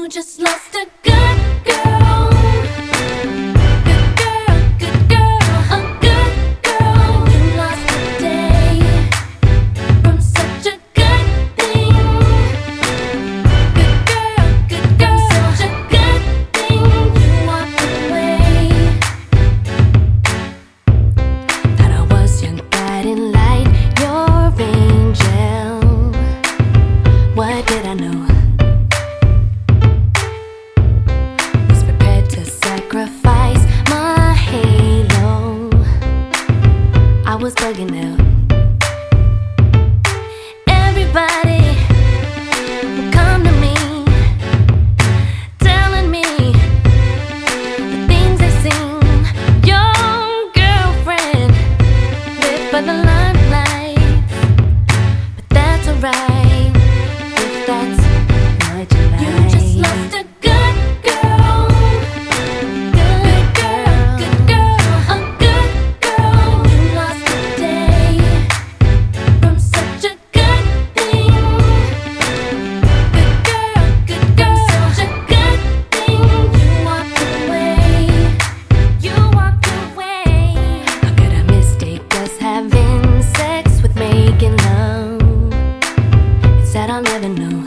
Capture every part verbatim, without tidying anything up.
just lost a good girl. Good girl, good girl, a good girl. You lost today from such a good thing. Good girl, good girl, such a good thing. You walked away. Thought I was young, guiding light, your angel. What did I know? Sacrifice my halo. I was bugging out. Everybody would come to me, telling me the things they seen. Young girlfriend lived for the limelight, but that's alright if that's what you like. You just lost a good girl. I'll never know.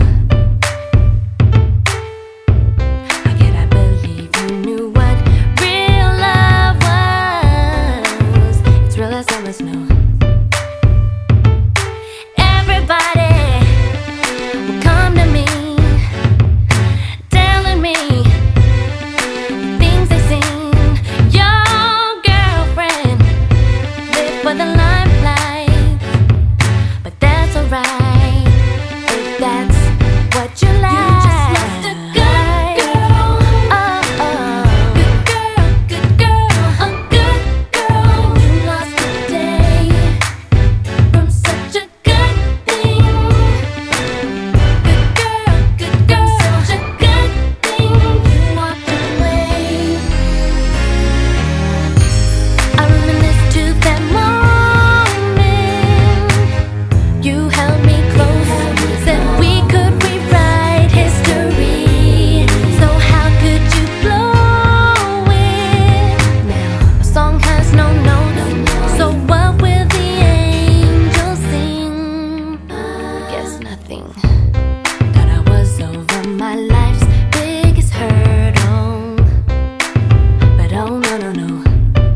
How could I believe you knew what real love was? It's real as summer snow. Everybody will come to me, telling me the things they seen. Your girlfriend lived for the limelight, but that's alright. That's what you like. You just lost a good girl. Oh, oh. Good girl, good girl, a good girl. You lost today from such a good thing. Good girl, good girl, such a good thing. You walked away. I reminisce to that moment. You held me close. Said we could rewrite history. So how could you blow it? Now a song has no notes. So what will the angels sing? Guess nothing. Thought I was over my life's biggest hurdle, but oh no no no.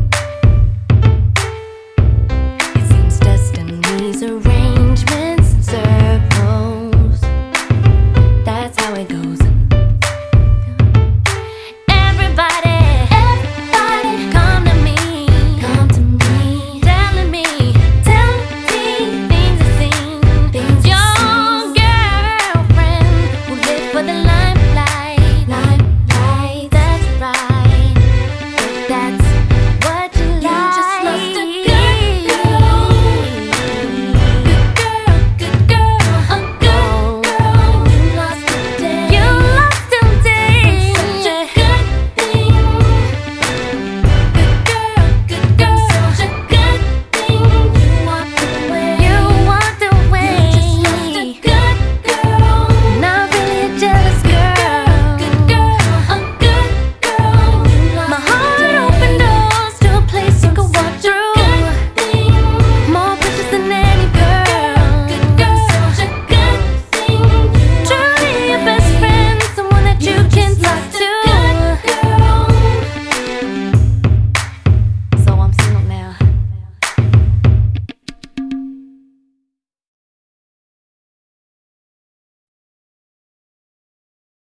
It seems destiny's arrangements and circles. That's how it goes. Everybody